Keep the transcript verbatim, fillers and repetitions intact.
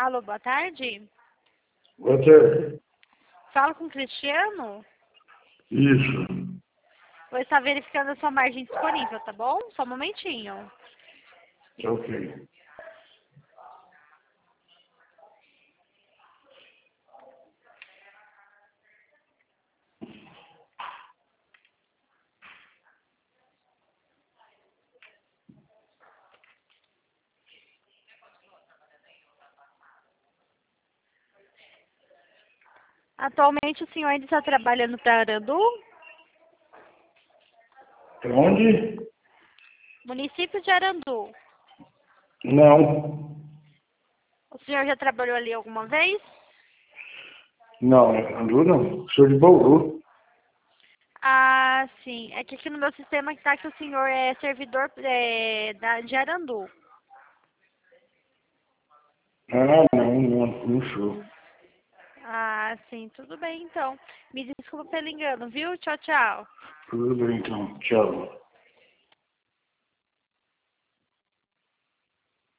Alô, boa tarde. Boa tarde. Falo com o Cristiano. Isso. Vou estar verificando a sua margem disponível, tá bom? Só um momentinho. Ok. Atualmente o senhor ainda está trabalhando para Arandu? Pra onde? Município de Arandu. Não. O senhor já trabalhou ali alguma vez? Não, Andu não. Sou de Bauru. Ah, sim. É que aqui no meu sistema está que o senhor é servidor é, da, de Arandu. Ah, não, não, não sou. Ah, sim. Tudo bem, então. Me desculpa pelo engano, viu? Tchau, tchau. Tudo bem, então. Tchau.